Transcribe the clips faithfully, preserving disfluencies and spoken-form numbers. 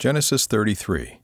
Genesis thirty-three.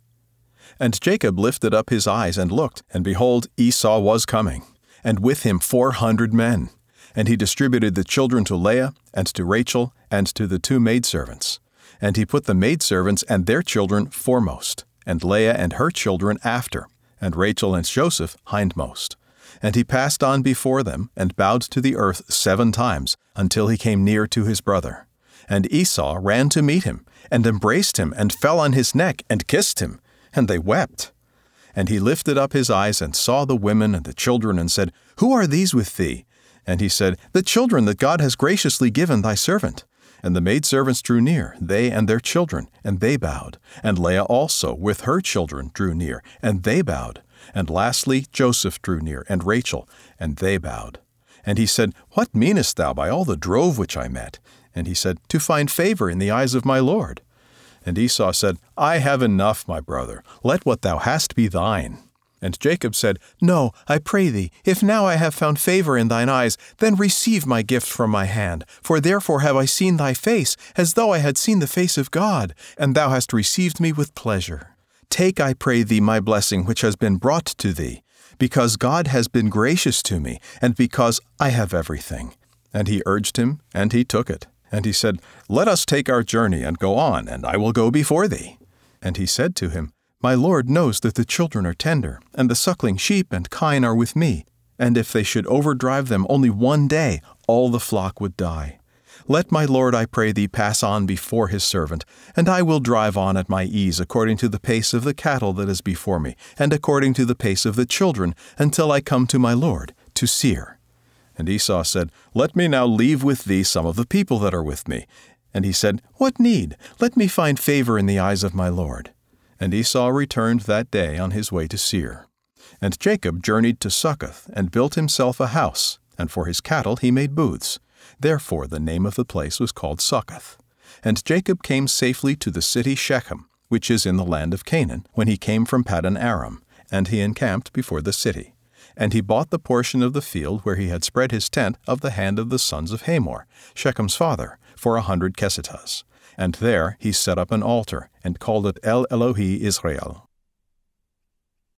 And Jacob lifted up his eyes and looked, and behold, Esau was coming, and with him four hundred men. And he distributed the children to Leah, and to Rachel, and to the two maidservants. And he put the maidservants and their children foremost, and Leah and her children after, and Rachel and Joseph hindmost. And he passed on before them, and bowed to the earth seven times, until he came near to his brother. And Esau ran to meet him, and embraced him, and fell on his neck, and kissed him. And they wept. And he lifted up his eyes, and saw the women and the children, and said, Who are these with thee? And he said, The children that God has graciously given thy servant. And the maidservants drew near, they and their children, and they bowed. And Leah also, with her children, drew near, and they bowed. And lastly Joseph drew near, and Rachel, and they bowed. And he said, What meanest thou by all the drove which I met? And he said, To find favor in the eyes of my Lord. And Esau said, I have enough, my brother. Let what thou hast be thine. And Jacob said, No, I pray thee, if now I have found favor in thine eyes, then receive my gift from my hand. For therefore have I seen thy face, as though I had seen the face of God, and thou hast received me with pleasure. Take, I pray thee, my blessing which has been brought to thee, because God has been gracious to me, and because I have everything. And he urged him, and he took it. And he said, Let us take our journey and go on, and I will go before thee. And he said to him, My Lord knows that the children are tender, and the suckling sheep and kine are with me, and if they should overdrive them only one day, all the flock would die. Let my Lord, I pray thee, pass on before his servant, and I will drive on at my ease according to the pace of the cattle that is before me, and according to the pace of the children, until I come to my Lord, to Seir. And Esau said, Let me now leave with thee some of the people that are with me. And he said, What need? Let me find favor in the eyes of my Lord. And Esau returned that day on his way to Seir. And Jacob journeyed to Succoth, and built himself a house, and for his cattle he made booths. Therefore the name of the place was called Succoth. And Jacob came safely to the city Shechem, which is in the land of Canaan, when he came from Paddan Aram, and he encamped before the city. And he bought the portion of the field where he had spread his tent of the hand of the sons of Hamor, Shechem's father, for a hundred kesitahs. And there he set up an altar, and called it El Elohe Israel.